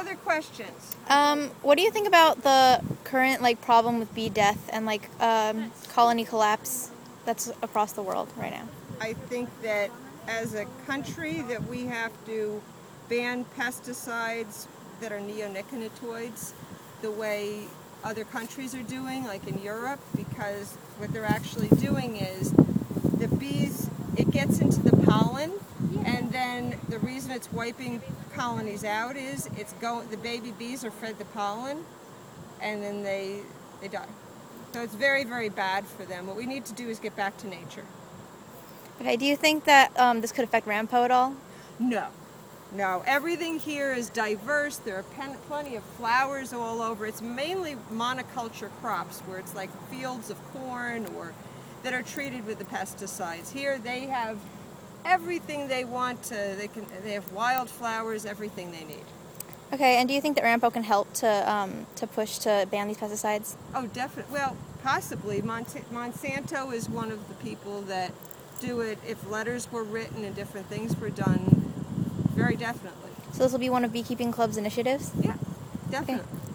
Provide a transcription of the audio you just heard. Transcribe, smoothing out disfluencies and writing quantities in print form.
other questions? What do you think about the current problem with bee death and colony collapse that's across the world right now? I think that as a country that we have to ban pesticides that are neonicotinoids the way other countries are doing, like in Europe, because what they're actually doing is the bees, it gets into the pollen, and then the reason it's wiping colonies out is the baby bees are fed the pollen, and then they die. So it's very, very bad for them. What we need to do is get back to nature. Okay, do you think that this could affect Rampo at all? No, everything here is diverse. There are plenty of flowers all over. It's mainly monoculture crops where it's like fields of corn or that are treated with the pesticides. Here they have everything they want. They have wildflowers, everything they need. Okay, and do you think that Rampo can help to push to ban these pesticides? Oh, definitely. Well, possibly. Monsanto is one of the people that do it. If letters were written and different things were done, very definitely. So this will be one of Beekeeping Club's initiatives? Yeah, definitely. Okay.